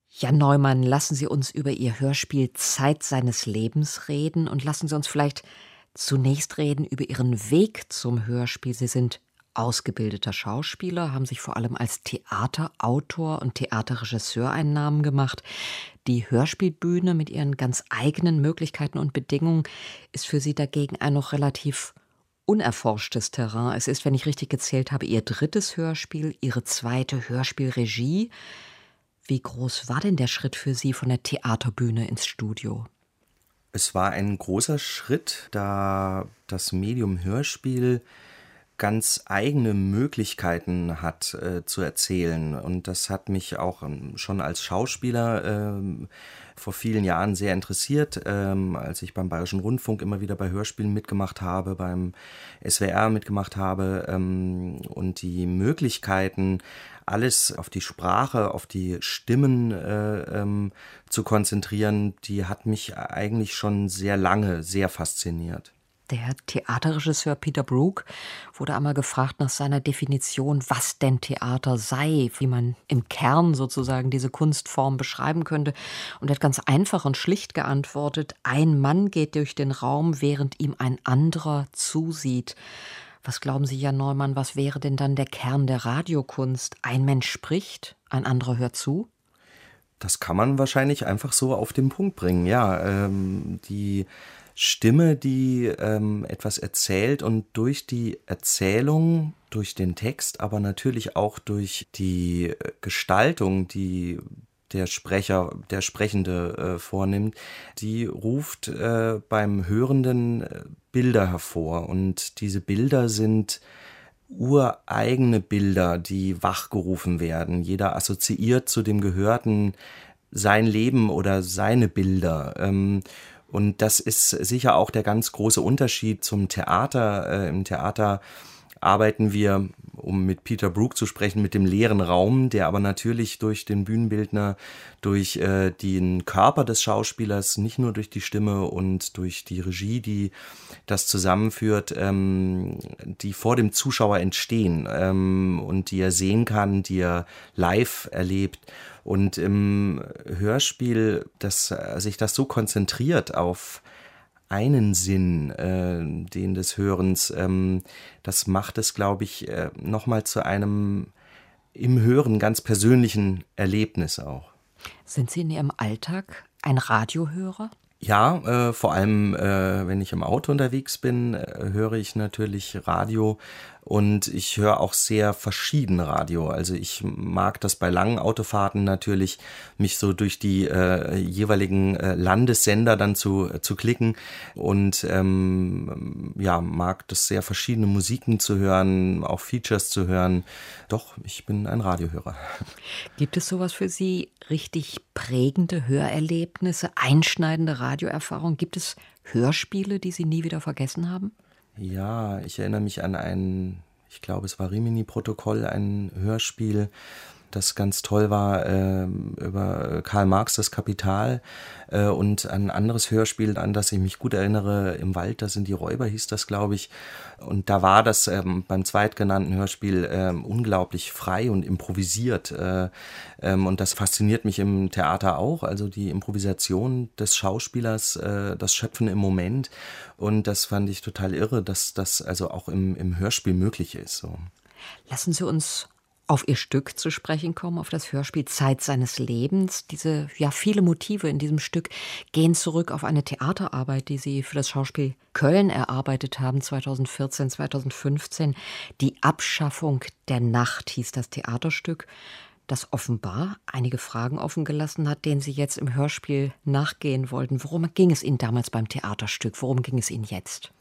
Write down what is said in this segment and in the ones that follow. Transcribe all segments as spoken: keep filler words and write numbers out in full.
Jan Neumann, lassen Sie uns über Ihr Hörspiel Zeit seines Lebens reden und lassen Sie uns vielleicht zunächst reden über Ihren Weg zum Hörspiel. Sie sind ausgebildeter Schauspieler, haben sich vor allem als Theaterautor und Theaterregisseur einen Namen gemacht. Die Hörspielbühne mit ihren ganz eigenen Möglichkeiten und Bedingungen ist für Sie dagegen ein noch relativ unerforschtes Terrain. Es ist, wenn ich richtig gezählt habe, Ihr drittes Hörspiel, Ihre zweite Hörspielregie. Wie groß war denn der Schritt für Sie von der Theaterbühne ins Studio? Es war ein großer Schritt, da das Medium Hörspiel ganz eigene Möglichkeiten hat äh, zu erzählen. Und das hat mich auch ähm, schon als Schauspieler ähm, vor vielen Jahren sehr interessiert, ähm, als ich beim Bayerischen Rundfunk immer wieder bei Hörspielen mitgemacht habe, beim S W R mitgemacht habe, ähm, und die Möglichkeiten, alles auf die Sprache, auf die Stimmen äh, ähm, zu konzentrieren, die hat mich eigentlich schon sehr lange sehr fasziniert. Der Theaterregisseur Peter Brook wurde einmal gefragt nach seiner Definition, was denn Theater sei, wie man im Kern sozusagen diese Kunstform beschreiben könnte. Und er hat ganz einfach und schlicht geantwortet: Ein Mann geht durch den Raum, während ihm ein anderer zusieht. Was glauben Sie, Jan Neumann, was wäre denn dann der Kern der Radiokunst? Ein Mensch spricht, ein anderer hört zu? Das kann man wahrscheinlich einfach so auf den Punkt bringen, ja. Ähm, die Stimme, die ähm, etwas erzählt und durch die Erzählung, durch den Text, aber natürlich auch durch die Gestaltung, die der Sprecher, der Sprechende äh, vornimmt, die ruft äh, beim Hörenden äh, Bilder hervor. Und diese Bilder sind ureigene Bilder, die wachgerufen werden. Jeder assoziiert zu dem Gehörten sein Leben oder seine Bilder. Ähm, Und das ist sicher auch der ganz große Unterschied zum Theater. Äh, Im Theater arbeiten wir, um mit Peter Brook zu sprechen, mit dem leeren Raum, der aber natürlich durch den Bühnenbildner, durch äh, den Körper des Schauspielers, nicht nur durch die Stimme und durch die Regie, die das zusammenführt, ähm, die vor dem Zuschauer entstehen ähm, und die er sehen kann, die er live erlebt. Und im Hörspiel, dass sich das so konzentriert auf einen Sinn, äh, den des Hörens, ähm, das macht es, glaube ich, äh, nochmal zu einem im Hören ganz persönlichen Erlebnis auch. Sind Sie in Ihrem Alltag ein Radiohörer? Ja, äh, vor allem, äh, wenn ich im Auto unterwegs bin, äh, höre ich natürlich Radio und ich höre auch sehr verschieden Radio. Also ich mag das bei langen Autofahrten natürlich, mich so durch die äh, jeweiligen äh, Landessender dann zu, äh, zu klicken und ähm, ja, mag das sehr, verschiedene Musiken zu hören, auch Features zu hören. Doch, ich bin ein Radiohörer. Gibt es sowas für Sie, richtig prägende Hörerlebnisse, einschneidende Radioerfahrungen? Gibt es Hörspiele, die Sie nie wieder vergessen haben? Ja, ich erinnere mich an ein, ich glaube, es war Rimini-Protokoll, ein Hörspiel, das ganz toll war, äh, über Karl Marx, das Kapital, äh, und ein anderes Hörspiel, an das ich mich gut erinnere, Im Wald, da sind die Räuber, hieß das, glaube ich. Und da war das ähm, beim zweitgenannten Hörspiel ähm, unglaublich frei und improvisiert. Äh, ähm, und das fasziniert mich im Theater auch, also die Improvisation des Schauspielers, äh, das Schöpfen im Moment. Und das fand ich total irre, dass das also auch im, im Hörspiel möglich ist. So. Lassen Sie uns auf Ihr Stück zu sprechen kommen, auf das Hörspiel Zeit seines Lebens. Diese, ja, viele Motive in diesem Stück gehen zurück auf eine Theaterarbeit, die Sie für das Schauspiel Köln erarbeitet haben, zweitausendvierzehn, zweitausendfünfzehn. Die Abschaffung der Nacht hieß das Theaterstück, das offenbar einige Fragen offen gelassen hat, denen Sie jetzt im Hörspiel nachgehen wollten. Worum ging es Ihnen damals beim Theaterstück? Worum ging es Ihnen jetzt?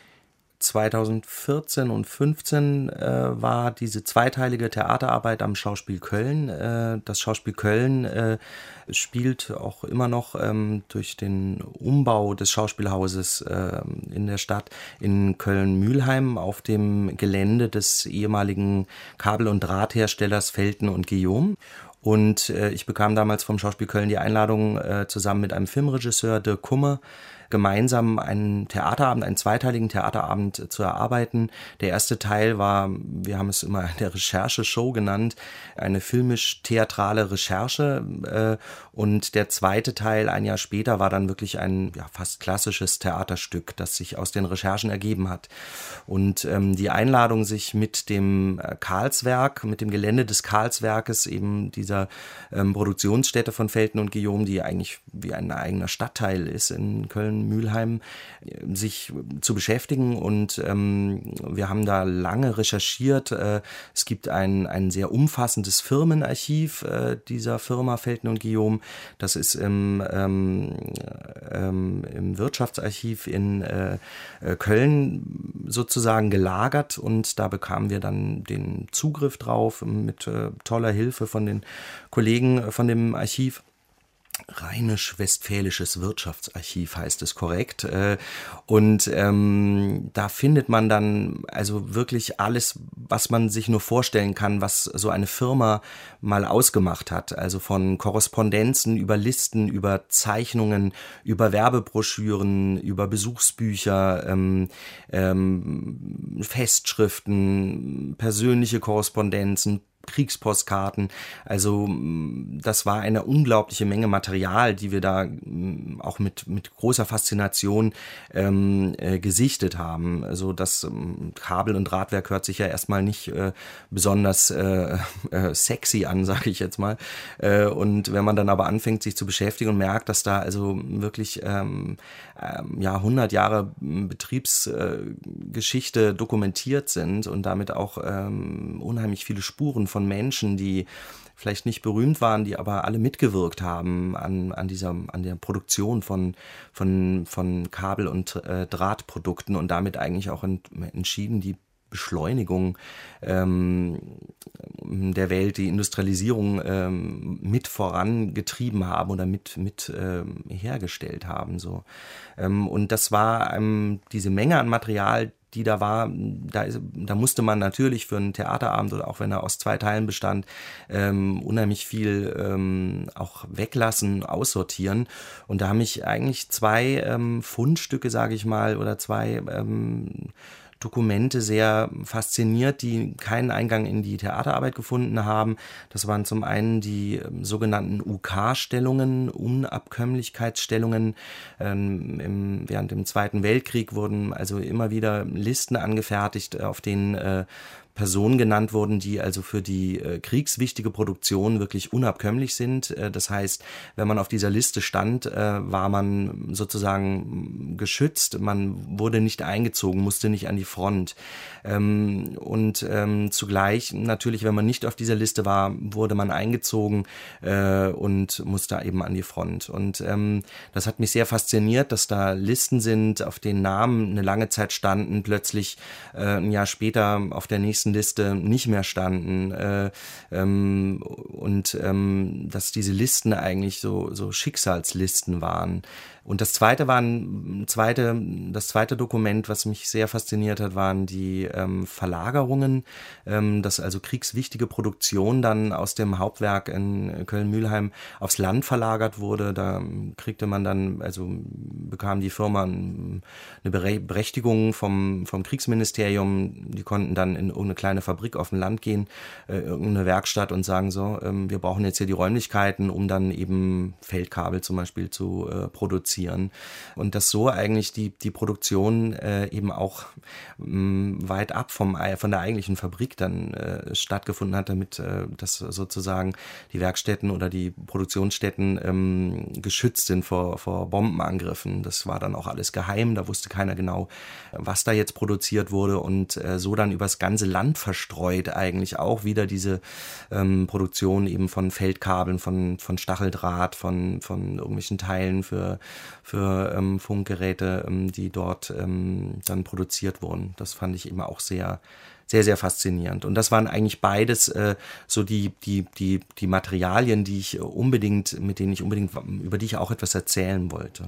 zweitausendvierzehn und fünfzehn äh, war diese zweiteilige Theaterarbeit am Schauspiel Köln. Äh, das Schauspiel Köln äh, spielt auch immer noch ähm, durch den Umbau des Schauspielhauses äh, in der Stadt in Köln-Mülheim auf dem Gelände des ehemaligen Kabel- und Drahtherstellers Felten und Guillaume. Und äh, ich bekam damals vom Schauspiel Köln die Einladung, äh, zusammen mit einem Filmregisseur, Dirk Kummer, gemeinsam einen Theaterabend, einen zweiteiligen Theaterabend zu erarbeiten. Der erste Teil war, wir haben es immer eine Rechercheshow genannt, eine filmisch-theatrale Recherche. Äh, und der zweite Teil, ein Jahr später, war dann wirklich ein ja, fast klassisches Theaterstück, das sich aus den Recherchen ergeben hat. Und ähm, die Einladung, sich mit dem Karlswerk, mit dem Gelände des Karlswerkes, eben dieser ähm, Produktionsstätte von Velten und Guillaume, die eigentlich wie ein eigener Stadtteil ist in Köln-Mühlheim, sich zu beschäftigen. Und ähm, wir haben da lange recherchiert. Äh, es gibt ein, ein sehr umfassendes Firmenarchiv äh, dieser Firma Velten und Guillaume. Das ist im, ähm, ähm, im Wirtschaftsarchiv in äh, Köln sozusagen gelagert, und da bekamen wir dann den Zugriff drauf mit äh, toller Hilfe von den Kollegen von dem Archiv. Rheinisch-Westfälisches Wirtschaftsarchiv heißt es korrekt. Und ähm, da findet man dann also wirklich alles, was man sich nur vorstellen kann, was so eine Firma mal ausgemacht hat. Also von Korrespondenzen über Listen, über Zeichnungen, über Werbebroschüren, über Besuchsbücher, ähm, ähm, Festschriften, persönliche Korrespondenzen, Kriegspostkarten. Also das war eine unglaubliche Menge Material, die wir da auch mit mit großer Faszination ähm, äh, gesichtet haben. Also das ähm, Kabel- und Drahtwerk hört sich ja erstmal nicht äh, besonders äh, äh, sexy an, sage ich jetzt mal. Äh, und wenn man dann aber anfängt, sich zu beschäftigen und merkt, dass da also wirklich ähm, ähm, ja hundert Jahre Betriebsgeschichte äh, dokumentiert sind und damit auch ähm, unheimlich viele Spuren von Menschen, die vielleicht nicht berühmt waren, die aber alle mitgewirkt haben an, an dieser, an der Produktion von, von, von Kabel- und äh, Drahtprodukten und damit eigentlich auch ent, entschieden die Beschleunigung ähm, der Welt, die Industrialisierung ähm, mit vorangetrieben haben oder mit, mit ähm, hergestellt haben. So. Ähm, und das war ähm, diese Menge an Material, die da war, da, ist, da musste man natürlich für einen Theaterabend, oder auch wenn er aus zwei Teilen bestand, ähm, unheimlich viel ähm, auch weglassen, aussortieren. Und da haben mich eigentlich zwei ähm, Fundstücke, sage ich mal, oder zwei ähm, Dokumente sehr fasziniert, die keinen Eingang in die Theaterarbeit gefunden haben. Das waren zum einen die ähm, sogenannten U K-Stellungen, Unabkömmlichkeitsstellungen. Ähm, im, während dem Zweiten Weltkrieg wurden also immer wieder Listen angefertigt, auf denen äh, Personen genannt wurden, die also für die äh, kriegswichtige Produktion wirklich unabkömmlich sind. Äh, das heißt, wenn man auf dieser Liste stand, äh, war man sozusagen geschützt, man wurde nicht eingezogen, musste nicht an die Front. Ähm, und ähm, zugleich natürlich, wenn man nicht auf dieser Liste war, wurde man eingezogen äh, und musste eben an die Front. Und ähm, das hat mich sehr fasziniert, dass da Listen sind, auf denen Namen eine lange Zeit standen, plötzlich äh, ein Jahr später auf der nächsten Liste nicht mehr standen äh, ähm, und ähm, dass diese Listen eigentlich so, so Schicksalslisten waren. Und das zweite war ein zweite, das zweite Dokument, was mich sehr fasziniert hat, waren die ähm, Verlagerungen, ähm, dass also kriegswichtige Produktion dann aus dem Hauptwerk in Köln-Mühlheim aufs Land verlagert wurde. Da kriegte man dann, also bekam die Firma eine Berechtigung vom, vom Kriegsministerium. Die konnten dann in irgendeine kleine Fabrik auf dem Land gehen, äh, irgendeine Werkstatt, und sagen so, ähm, wir brauchen jetzt hier die Räumlichkeiten, um dann eben Feldkabel zum Beispiel zu äh, produzieren. Und dass so eigentlich die, die Produktion äh, eben auch mh, weit ab vom, von der eigentlichen Fabrik dann äh, stattgefunden hat, damit äh, dass sozusagen die Werkstätten oder die Produktionsstätten ähm, geschützt sind vor, vor Bombenangriffen. Das war dann auch alles geheim, da wusste keiner genau, was da jetzt produziert wurde, und äh, so dann übers ganze Land verstreut eigentlich auch wieder diese ähm, Produktion eben von Feldkabeln, von, von Stacheldraht, von, von irgendwelchen Teilen für für ähm, Funkgeräte, ähm, die dort ähm, dann produziert wurden. Das fand ich immer auch sehr, sehr, sehr faszinierend. Und das waren eigentlich beides äh, so die, die, die, die Materialien, die ich unbedingt, mit denen ich unbedingt, über die ich auch etwas erzählen wollte.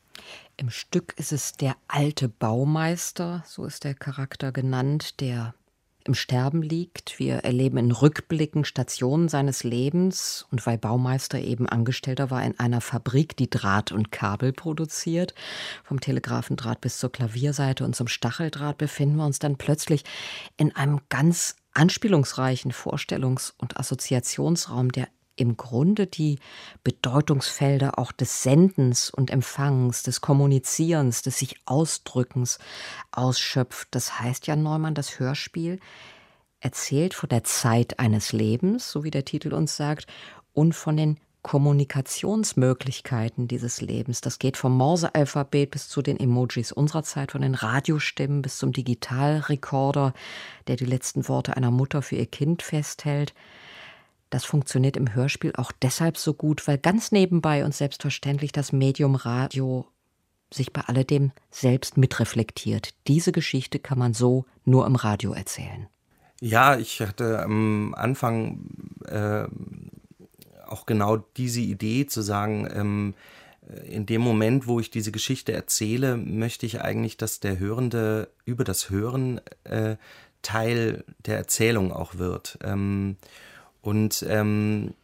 Im Stück ist es der alte Baumeister, so ist der Charakter genannt, der im Sterben liegt. Wir erleben in Rückblicken Stationen seines Lebens. Und weil Baumeister eben Angestellter war in einer Fabrik, die Draht und Kabel produziert, vom Telegrafendraht bis zur Klavierseite und zum Stacheldraht, befinden wir uns dann plötzlich in einem ganz anspielungsreichen Vorstellungs- und Assoziationsraum, der im Grunde die Bedeutungsfelder auch des Sendens und Empfangens, des Kommunizierens, des sich Ausdrückens ausschöpft. Das heißt, Jan Neumann, das Hörspiel erzählt von der Zeit eines Lebens, so wie der Titel uns sagt, und von den Kommunikationsmöglichkeiten dieses Lebens. Das geht vom Morse-Alphabet bis zu den Emojis unserer Zeit, von den Radiostimmen bis zum Digitalrekorder, der die letzten Worte einer Mutter für ihr Kind festhält. Das funktioniert im Hörspiel auch deshalb so gut, weil ganz nebenbei und selbstverständlich das Medium Radio sich bei alledem selbst mitreflektiert. Diese Geschichte kann man so nur im Radio erzählen. Ja, ich hatte am Anfang äh, auch genau diese Idee zu sagen, ähm, in dem Moment, wo ich diese Geschichte erzähle, möchte ich eigentlich, dass der Hörende über das Hören äh, Teil der Erzählung auch wird. Ähm, Und ähm,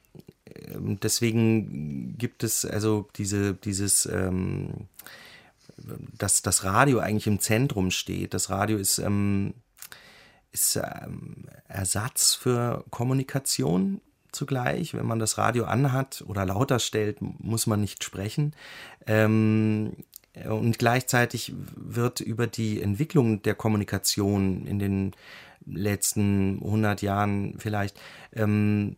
deswegen gibt es also diese, dieses, ähm, dass das Radio eigentlich im Zentrum steht. Das Radio ist, ähm, ist ähm, Ersatz für Kommunikation zugleich. Wenn man das Radio anhat oder lauter stellt, muss man nicht sprechen. Ähm, und gleichzeitig wird über die Entwicklung der Kommunikation in den letzten hundert Jahren vielleicht, ähm,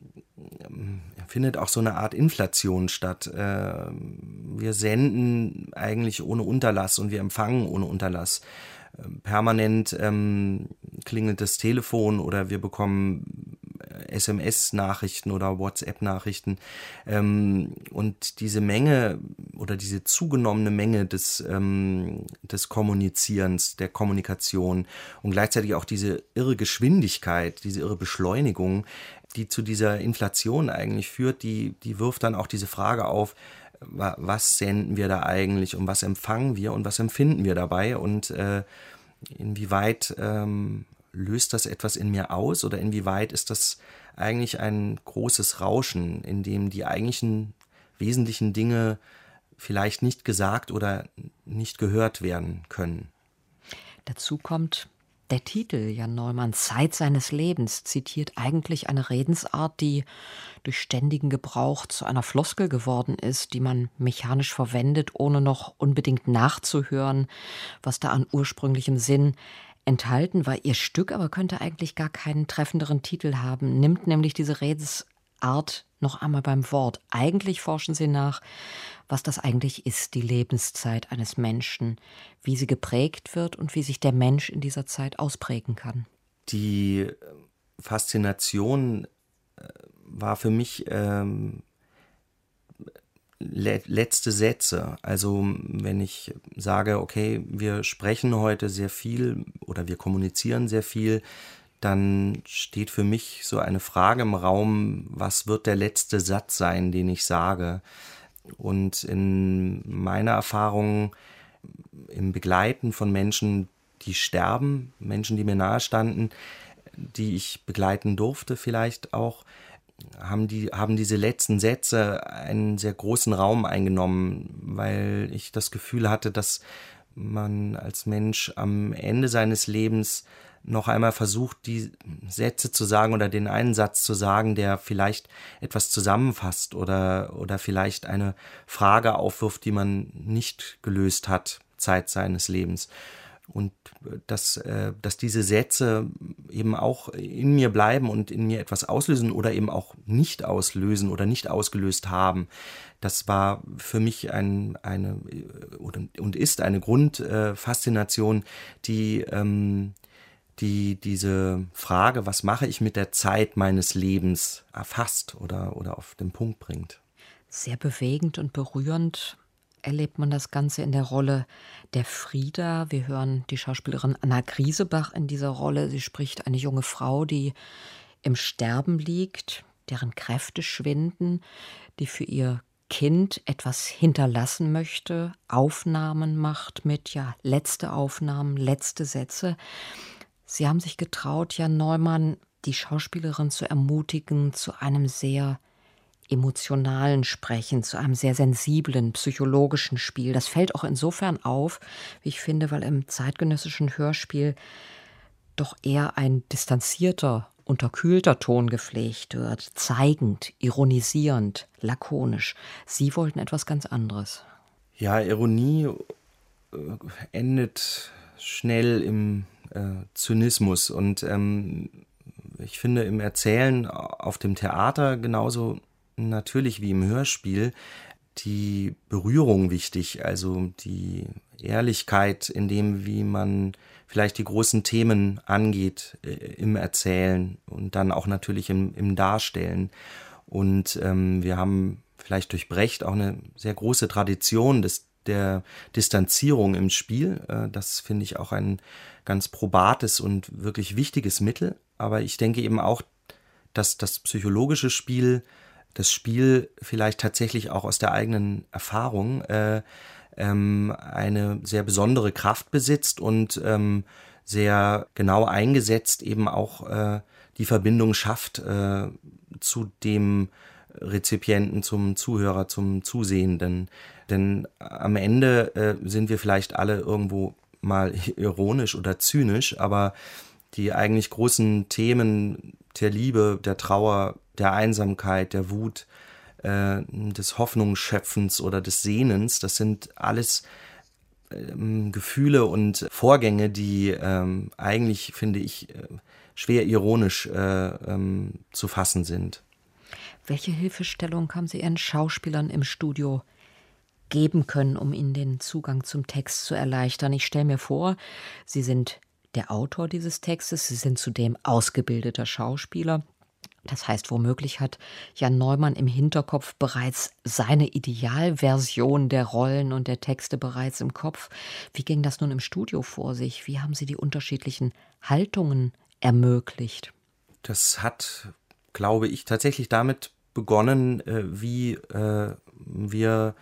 findet auch so eine Art Inflation statt. Äh, wir senden eigentlich ohne Unterlass und wir empfangen ohne Unterlass. Äh, permanent ähm, klingelt das Telefon oder wir bekommen S M S-Nachrichten oder WhatsApp-Nachrichten. Ähm, und diese Menge oder diese zugenommene Menge des, ähm, des Kommunizierens, der Kommunikation und gleichzeitig auch diese irre Geschwindigkeit, diese irre Beschleunigung, die zu dieser Inflation eigentlich führt, die, die wirft dann auch diese Frage auf, was senden wir da eigentlich und was empfangen wir und was empfinden wir dabei und äh, inwieweit ähm, löst das etwas in mir aus oder inwieweit ist das eigentlich ein großes Rauschen, in dem die eigentlichen wesentlichen Dinge vielleicht nicht gesagt oder nicht gehört werden können. Dazu kommt der Titel, Jan Neumann, Zeit seines Lebens, zitiert eigentlich eine Redensart, die durch ständigen Gebrauch zu einer Floskel geworden ist, die man mechanisch verwendet, ohne noch unbedingt nachzuhören, was da an ursprünglichem Sinn enthalten war. Ihr Stück aber könnte eigentlich gar keinen treffenderen Titel haben, nimmt nämlich diese Redensart noch einmal beim Wort. Eigentlich forschen Sie nach, was das eigentlich ist, die Lebenszeit eines Menschen, wie sie geprägt wird und wie sich der Mensch in dieser Zeit ausprägen kann. Die Faszination war für mich ähm, le- letzte Sätze. Also wenn ich sage, okay, wir sprechen heute sehr viel oder wir kommunizieren sehr viel, dann steht für mich so eine Frage im Raum, was wird der letzte Satz sein, den ich sage? Und in meiner Erfahrung im Begleiten von Menschen, die sterben, Menschen, die mir nahestanden, die ich begleiten durfte vielleicht auch, haben die haben diese letzten Sätze einen sehr großen Raum eingenommen, weil ich das Gefühl hatte, dass man als Mensch am Ende seines Lebens noch einmal versucht, die Sätze zu sagen oder den einen Satz zu sagen, der vielleicht etwas zusammenfasst oder, oder vielleicht eine Frage aufwirft, die man nicht gelöst hat, Zeit seines Lebens. Und dass, äh, dass diese Sätze eben auch in mir bleiben und in mir etwas auslösen oder eben auch nicht auslösen oder nicht ausgelöst haben, das war für mich ein, eine oder, und ist eine Grundfaszination, äh, die ähm, die diese Frage, was mache ich mit der Zeit meines Lebens, erfasst oder, oder auf den Punkt bringt. Sehr bewegend und berührend erlebt man das Ganze in der Rolle der Frieda. Wir hören die Schauspielerin Anna Griesebach in dieser Rolle. Sie spricht eine junge Frau, die im Sterben liegt, deren Kräfte schwinden, die für ihr Kind etwas hinterlassen möchte, Aufnahmen macht mit, ja, letzte Aufnahmen, letzte Sätze. Sie haben sich getraut, Jan Neumann, die Schauspielerin zu ermutigen, zu einem sehr emotionalen Sprechen, zu einem sehr sensiblen, psychologischen Spiel. Das fällt auch insofern auf, wie ich finde, weil im zeitgenössischen Hörspiel doch eher ein distanzierter, unterkühlter Ton gepflegt wird, zeigend, ironisierend, lakonisch. Sie wollten etwas ganz anderes. Ja, Ironie äh, endet schnell im äh, Zynismus und ähm, ich finde im Erzählen auf dem Theater genauso natürlich wie im Hörspiel die Berührung wichtig, also die Ehrlichkeit in dem, wie man vielleicht die großen Themen angeht äh, im Erzählen und dann auch natürlich im, im Darstellen. Und ähm, wir haben vielleicht durch Brecht auch eine sehr große Tradition des, der Distanzierung im Spiel. Äh, das finde ich auch ein ganz probates und wirklich wichtiges Mittel. Aber ich denke eben auch, dass das psychologische Spiel, das Spiel vielleicht tatsächlich auch aus der eigenen Erfahrung äh, ähm, eine sehr besondere Kraft besitzt und ähm, sehr genau eingesetzt eben auch äh, die Verbindung schafft äh, zu dem Rezipienten, zum Zuhörer, zum Zusehenden. Denn am Ende äh, sind wir vielleicht alle irgendwo mal ironisch oder zynisch, aber die eigentlich großen Themen der Liebe, der Trauer, der Einsamkeit, der Wut, äh, des Hoffnungsschöpfens oder des Sehnens, das sind alles ähm, Gefühle und Vorgänge, die ähm, eigentlich, finde ich, äh, schwer ironisch äh, ähm, zu fassen sind. Welche Hilfestellung haben Sie Ihren Schauspielern im Studio geben können, um ihnen den Zugang zum Text zu erleichtern? Ich stelle mir vor, Sie sind der Autor dieses Textes, Sie sind zudem ausgebildeter Schauspieler. Das heißt, womöglich hat Jan Neumann im Hinterkopf bereits seine Idealversion der Rollen und der Texte bereits im Kopf. Wie ging das nun im Studio vor sich? Wie haben Sie die unterschiedlichen Haltungen ermöglicht? Das hat, glaube ich, tatsächlich damit begonnen, äh, wie äh, wir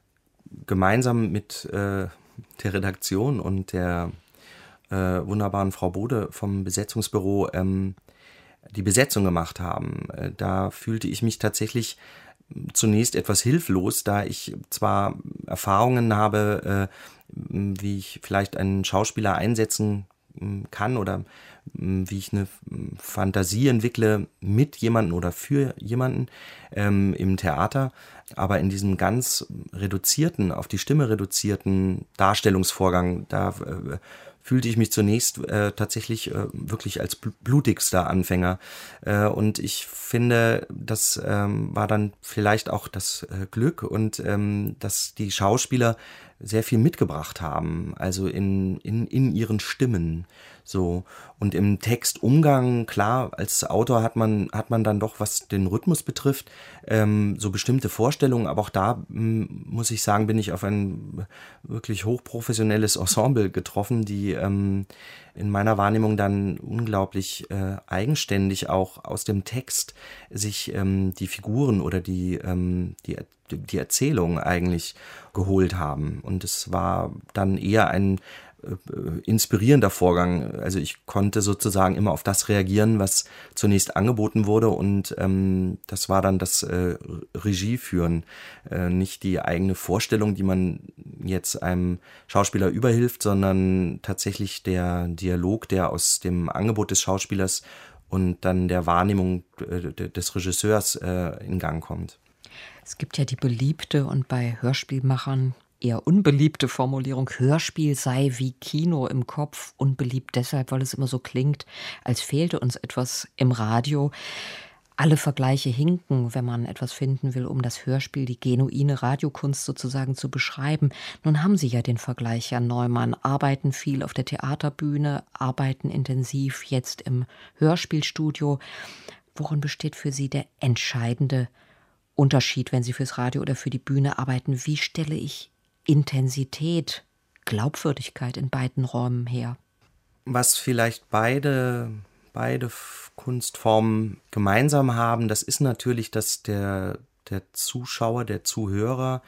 gemeinsam mit äh, der Redaktion und der äh, wunderbaren Frau Bode vom Besetzungsbüro ähm, die Besetzung gemacht haben. Äh, da fühlte ich mich tatsächlich zunächst etwas hilflos, da ich zwar Erfahrungen habe, äh, wie ich vielleicht einen Schauspieler einsetzen kann oder wie ich eine Fantasie entwickle mit jemandem oder für jemanden ähm, im Theater, aber in diesem ganz reduzierten, auf die Stimme reduzierten Darstellungsvorgang, da äh, fühlte ich mich zunächst äh, tatsächlich äh, wirklich als blutigster Anfänger. Äh, und ich finde, das ähm, war dann vielleicht auch das äh, Glück und ähm, dass die Schauspieler sehr viel mitgebracht haben, also in, in, in ihren Stimmen. So. Und im Textumgang, klar, als Autor hat man, hat man dann doch, was den Rhythmus betrifft, ähm, so bestimmte Vorstellungen, aber auch da m, muss ich sagen, bin ich auf ein wirklich hochprofessionelles Ensemble getroffen, die ähm, in meiner Wahrnehmung dann unglaublich äh, eigenständig auch aus dem Text sich ähm, die Figuren oder die, ähm, die, die Erzählung eigentlich geholt haben. Und es war dann eher ein inspirierender Vorgang. Also ich konnte sozusagen immer auf das reagieren, was zunächst angeboten wurde und ähm, das war dann das äh, Regieführen, äh, nicht die eigene Vorstellung, die man jetzt einem Schauspieler überhilft, sondern tatsächlich der Dialog, der aus dem Angebot des Schauspielers und dann der Wahrnehmung äh, des Regisseurs äh, in Gang kommt. Es gibt ja die beliebte und bei Hörspielmachern eher unbeliebte Formulierung, Hörspiel sei wie Kino im Kopf. Unbeliebt deshalb, weil es immer so klingt, als fehlte uns etwas im Radio. Alle Vergleiche hinken, wenn man etwas finden will, um das Hörspiel, die genuine Radiokunst sozusagen zu beschreiben. Nun haben Sie ja den Vergleich, Jan Neumann, arbeiten viel auf der Theaterbühne, arbeiten intensiv jetzt im Hörspielstudio. Worin besteht für Sie der entscheidende Unterschied, wenn Sie fürs Radio oder für die Bühne arbeiten? Wie stelle ich Intensität, Glaubwürdigkeit in beiden Räumen her? Was vielleicht beide, beide Kunstformen gemeinsam haben, das ist natürlich, dass der, der Zuschauer, der Zuhörer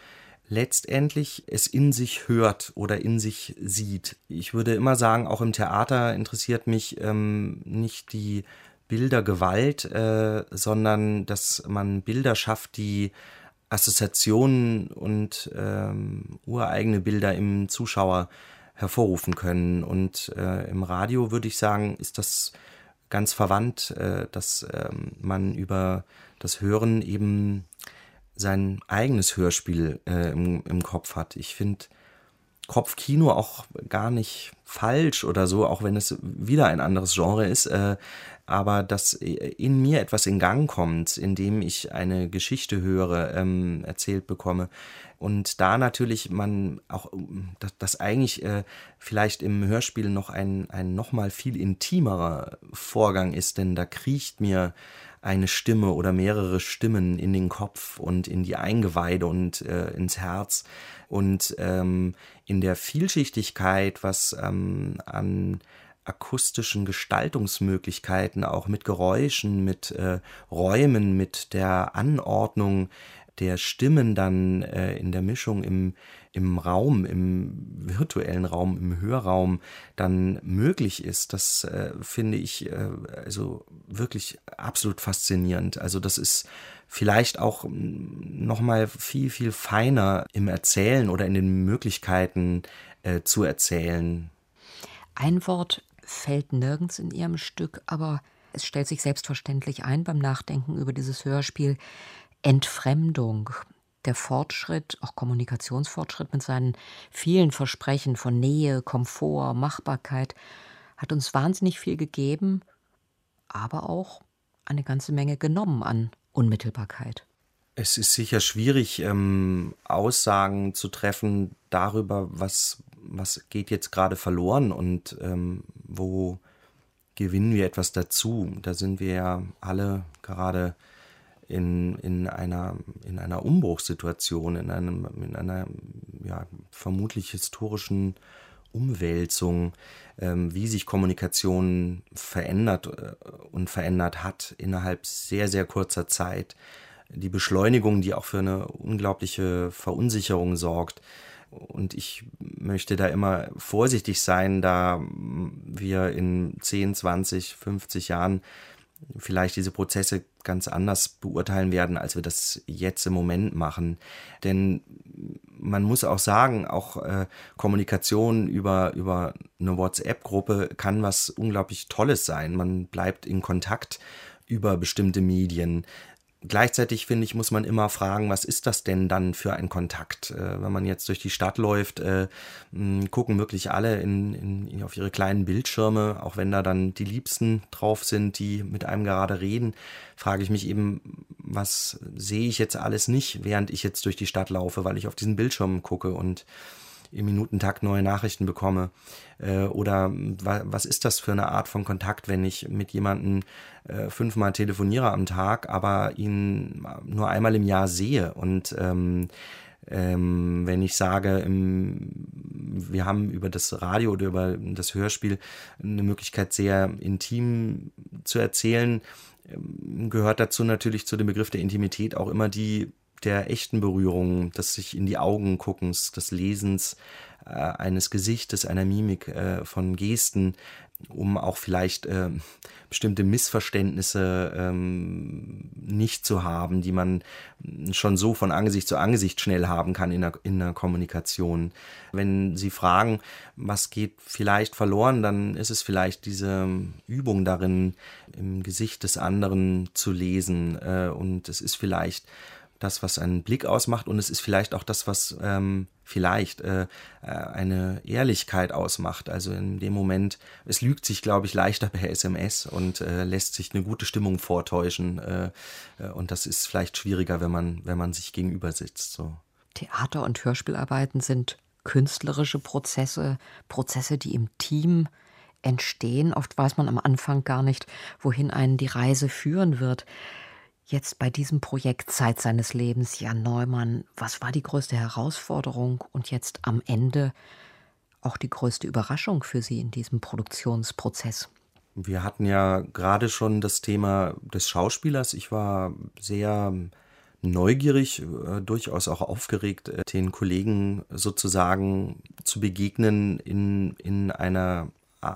letztendlich es in sich hört oder in sich sieht. Ich würde immer sagen, auch im Theater interessiert mich ähm, nicht die Bildergewalt, äh, sondern dass man Bilder schafft, die Assoziationen und ähm, ureigene Bilder im Zuschauer hervorrufen können. Und äh, im Radio würde ich sagen, ist das ganz verwandt, äh, dass ähm, man über das Hören eben sein eigenes Hörspiel äh, im, im Kopf hat. Ich finde Kopfkino auch gar nicht falsch oder so, auch wenn es wieder ein anderes Genre ist, äh, aber dass in mir etwas in Gang kommt, indem ich eine Geschichte höre, ähm, erzählt bekomme. Und da natürlich man auch, dass das eigentlich äh, vielleicht im Hörspiel noch ein, ein noch mal viel intimerer Vorgang ist, denn da kriecht mir eine Stimme oder mehrere Stimmen in den Kopf und in die Eingeweide und äh, ins Herz. Und ähm, in der Vielschichtigkeit, was ähm, an akustischen Gestaltungsmöglichkeiten, auch mit Geräuschen, mit äh, Räumen, mit der Anordnung der Stimmen dann äh, in der Mischung im, im Raum, im virtuellen Raum, im Hörraum dann möglich ist, das äh, finde ich äh, also wirklich absolut faszinierend. Also das ist vielleicht auch noch mal viel, viel feiner im Erzählen oder in den Möglichkeiten äh, zu erzählen. Ein Wort fällt nirgends in Ihrem Stück, aber es stellt sich selbstverständlich ein beim Nachdenken über dieses Hörspiel: Entfremdung. Der Fortschritt, auch Kommunikationsfortschritt mit seinen vielen Versprechen von Nähe, Komfort, Machbarkeit, hat uns wahnsinnig viel gegeben, aber auch eine ganze Menge genommen an Unmittelbarkeit. Es ist sicher schwierig, ähm, Aussagen zu treffen darüber, was, was geht jetzt gerade verloren und ähm, wo gewinnen wir etwas dazu. Da sind wir ja alle gerade in, in einer, in einer Umbruchssituation, in einem, in einer ja, vermutlich historischen Umwälzung, ähm, wie sich Kommunikation verändert äh, und verändert hat innerhalb sehr, sehr kurzer Zeit. Die Beschleunigung, die auch für eine unglaubliche Verunsicherung sorgt. Und ich möchte da immer vorsichtig sein, da wir in zehn, zwanzig, fünfzig Jahren vielleicht diese Prozesse ganz anders beurteilen werden, als wir das jetzt im Moment machen. Denn man muss auch sagen, auch äh, Kommunikation über, über eine WhatsApp-Gruppe kann was unglaublich Tolles sein. Man bleibt in Kontakt über bestimmte Medien. Gleichzeitig, finde ich, muss man immer fragen, was ist das denn dann für ein Kontakt? Äh, wenn man jetzt durch die Stadt läuft, äh, mh, gucken wirklich alle in, in, auf ihre kleinen Bildschirme, auch wenn da dann die Liebsten drauf sind, die mit einem gerade reden, frage ich mich eben, was sehe ich jetzt alles nicht, während ich jetzt durch die Stadt laufe, weil ich auf diesen Bildschirm gucke und im Minutentakt neue Nachrichten bekomme. Äh, oder wa- was ist das für eine Art von Kontakt, wenn ich mit jemandem äh, fünfmal telefoniere am Tag, aber ihn nur einmal im Jahr sehe? Und ähm, ähm, wenn ich sage, im, wir haben über das Radio oder über das Hörspiel eine Möglichkeit, sehr intim zu erzählen, ähm, gehört dazu natürlich zu dem Begriff der Intimität auch immer die der echten Berührung, des sich in die Augen guckens, des Lesens äh, eines Gesichtes, einer Mimik, äh, von Gesten, um auch vielleicht äh, bestimmte Missverständnisse ähm, nicht zu haben, die man schon so von Angesicht zu Angesicht schnell haben kann in der, in der Kommunikation. Wenn Sie fragen, was geht vielleicht verloren, dann ist es vielleicht diese Übung darin, im Gesicht des anderen zu lesen. Äh, und es ist vielleicht das, was einen Blick ausmacht, und es ist vielleicht auch das, was ähm, vielleicht äh, eine Ehrlichkeit ausmacht. Also in dem Moment, es lügt sich, glaube ich, leichter per S M S und äh, lässt sich eine gute Stimmung vortäuschen. Äh, äh, und das ist vielleicht schwieriger, wenn man, wenn man sich gegenüber sitzt. So. Theater- und Hörspielarbeiten sind künstlerische Prozesse, Prozesse, die im Team entstehen. Oft weiß man am Anfang gar nicht, wohin einen die Reise führen wird. Jetzt bei diesem Projekt Zeit seines Lebens, Jan Neumann, was war die größte Herausforderung und jetzt am Ende auch die größte Überraschung für Sie in diesem Produktionsprozess? Wir hatten ja gerade schon das Thema des Schauspielers. Ich war sehr neugierig, äh, durchaus auch aufgeregt, äh, den Kollegen sozusagen zu begegnen in, in einer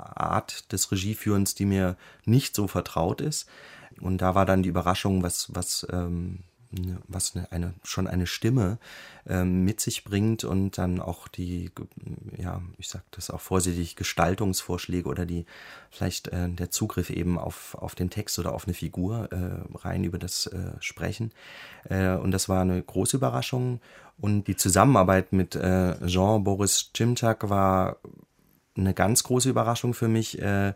Art des Regieführens, die mir nicht so vertraut ist. Und da war dann die Überraschung, was, was, ähm, was eine, eine, schon eine Stimme ähm, mit sich bringt und dann auch die, ja, ich sage das auch vorsichtig, Gestaltungsvorschläge oder die vielleicht äh, der Zugriff eben auf, auf den Text oder auf eine Figur äh, rein über das äh, Sprechen. Äh, und das war eine große Überraschung. Und die Zusammenarbeit mit äh, Jean-Boris Cimczak war eine ganz große Überraschung für mich, äh,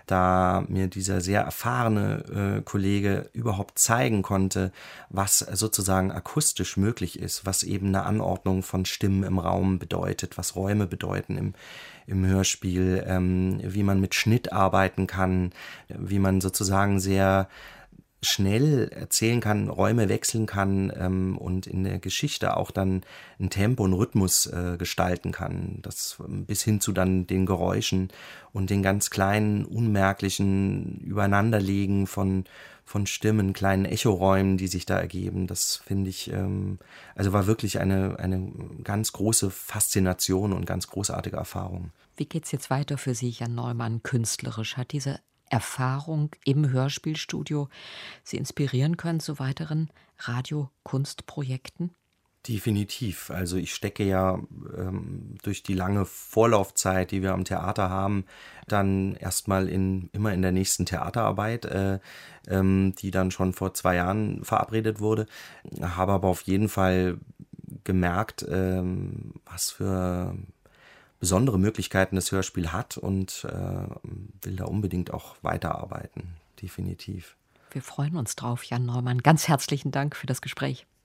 da mir dieser sehr erfahrene äh, Kollege überhaupt zeigen konnte, was sozusagen akustisch möglich ist, was eben eine Anordnung von Stimmen im Raum bedeutet, was Räume bedeuten im, im Hörspiel, ähm, wie man mit Schnitt arbeiten kann, wie man sozusagen sehr schnell erzählen kann, Räume wechseln kann ähm, und in der Geschichte auch dann ein Tempo, einen Rhythmus äh, gestalten kann. Das bis hin zu dann den Geräuschen und den ganz kleinen, unmerklichen Übereinanderlegen von, von Stimmen, kleinen Echoräumen, die sich da ergeben. Das finde ich, ähm, also war wirklich eine, eine ganz große Faszination und ganz großartige Erfahrung. Wie geht's jetzt weiter für Sie, Jan Neumann, künstlerisch? Hat diese Erfahrung im Hörspielstudio Sie inspirieren können zu weiteren Radiokunstprojekten? Definitiv. Also ich stecke ja ähm, durch die lange Vorlaufzeit, die wir am Theater haben, dann erstmal in, immer in der nächsten Theaterarbeit, äh, ähm, die dann schon vor zwei Jahren verabredet wurde. Habe aber auf jeden Fall gemerkt, ähm, was für besondere Möglichkeiten das Hörspiel hat und äh, will da unbedingt auch weiterarbeiten, definitiv. Wir freuen uns drauf, Jan Neumann. Ganz herzlichen Dank für das Gespräch.